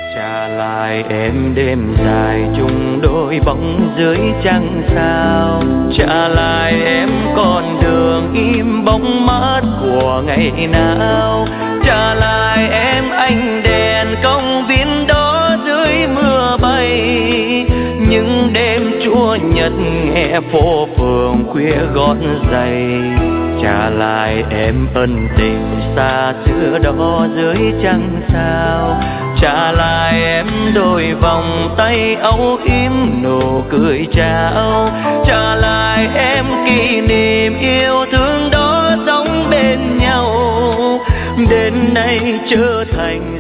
Trả lại em đêm dài chung đôi bóng dưới trăng sao. Trả lại em con đường im bóng mát của ngày nào. Trả lại em ánh đèn công viên đó dưới mưa bay. Những đêm chúa nhật nghe phố phường khuya gót giày. Trả lại em ân tình xa xưa đó dưới trăng sao. Trả lại em đôi vòng tay âu yếm nụ cười trao. Trả lại em kỷ niệm yêu thương đó sống bên nhau. Đến nay trở thành